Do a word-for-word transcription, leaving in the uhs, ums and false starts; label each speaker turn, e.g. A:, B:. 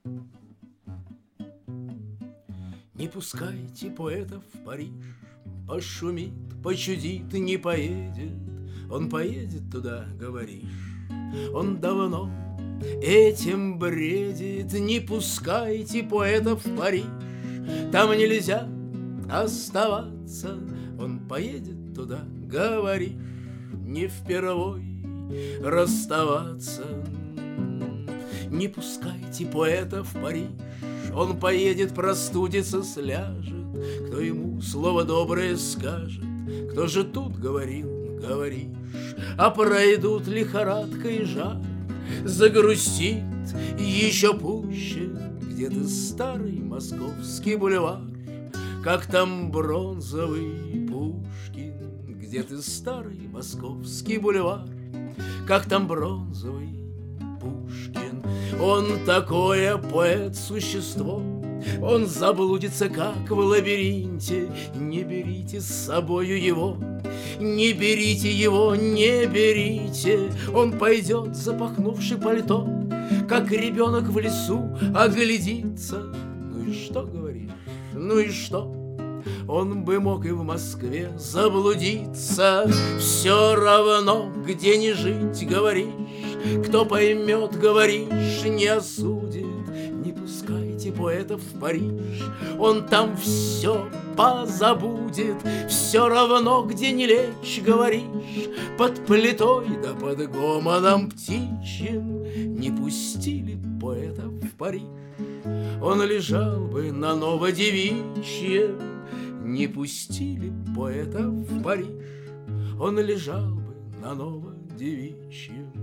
A: Не пускайте поэтов в Париж, пошумит, почудит, не поедет. Он поедет туда, говоришь, он давно этим бредит. Не пускайте поэтов в Париж, там нельзя оставаться. Он поедет туда, говоришь, не впервой расставаться. Не пускайте поэта в Париж, он поедет, простудится, сляжет. Кто ему слово доброе скажет? Кто же тут говорил, говоришь? А пройдут лихорадка и жар, загрустит еще пуще где-то старый московский бульвар. Как там бронзовый Пушкин, где ты старый московский бульвар? Как там бронзовый Пушкин? Он такое поэт-существо, он заблудится, как в лабиринте. Не берите с собою его, не берите его, не берите. Он пойдет, запахнувши пальто, как ребенок в лесу оглядится. Ну и что, говоришь, ну и что? Он бы мог и в Москве заблудиться. Все равно, где не жить, говоришь. Кто поймет, говоришь, не осудит. Не пускайте поэтов в Париж, он там все позабудет. Все равно, где не лечь, говоришь, под плитой да под гомоном птичьим. Не пустили поэтов в Париж, он лежал бы на Новодевичьем. Не пустили поэта в Париж, он лежал бы на Новодевичьем.